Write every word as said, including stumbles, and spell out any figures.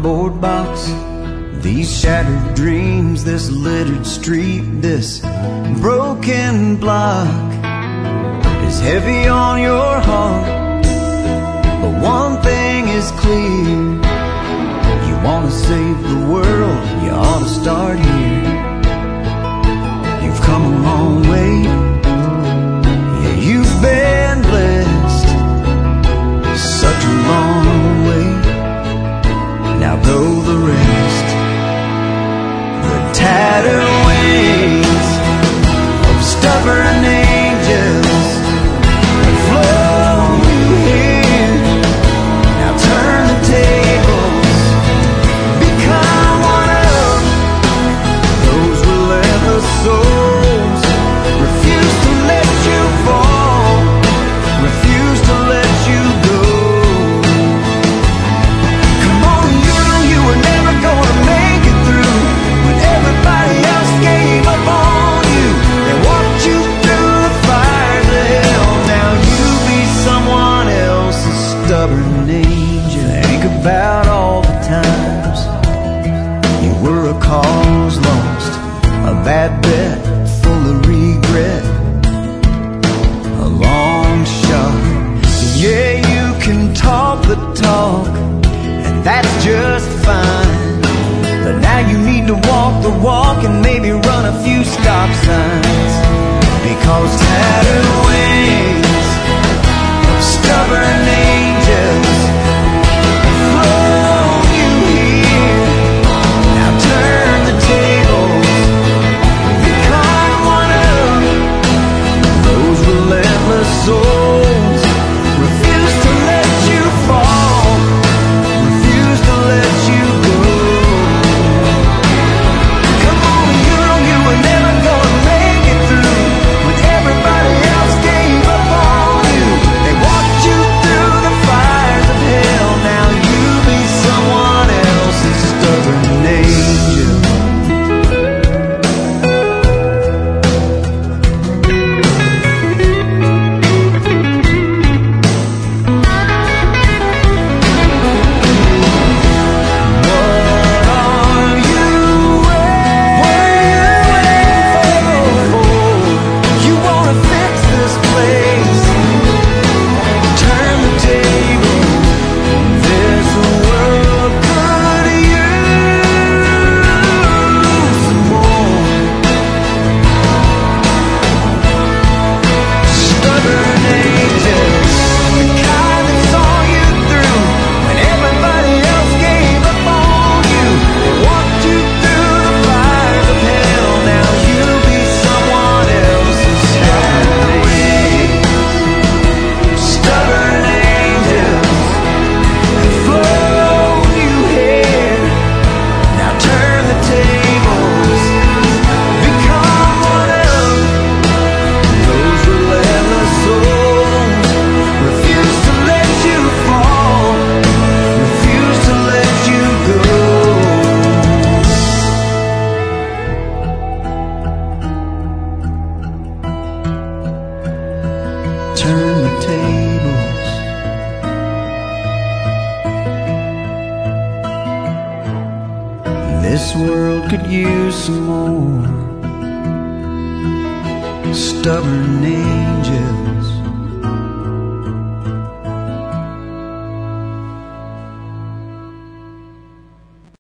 cardboard box, these shattered dreams, this littered street, this broken block is heavy on your heart. But one thing is clear, you wanna save the world, you ought to start here. You've come a long way, yeah, you've been blessed, such a long way. Now go the rest. The tattered wings of stubborn angels have flown you here. Now turn the tables, become one of those relentless souls. Refuse to let you fall, refuse to let you go. Come on, you know you were never gonna make it through when everybody else gave up on you. They walked you through the fires of hell. Now you be someone else's stubborn angel. Think about all the times you were a cause lost, a bad bet full of regret, a long shot. Yeah, you can talk the talk, and that's just fine. But now you need to walk the walk and maybe run a few stop signs. Because tattered wings of stubborn angels have flown you here. Now turn the tables, become one of those relentless souls. Refuse to let you fall, refuse to let you go. Come on, you know you were never gonna make it through when everybody else gave up on you. They walked you through the fires of hell. Now you be someone else's stubborn angel. Turn the tables, this world could use some more stubborn angels.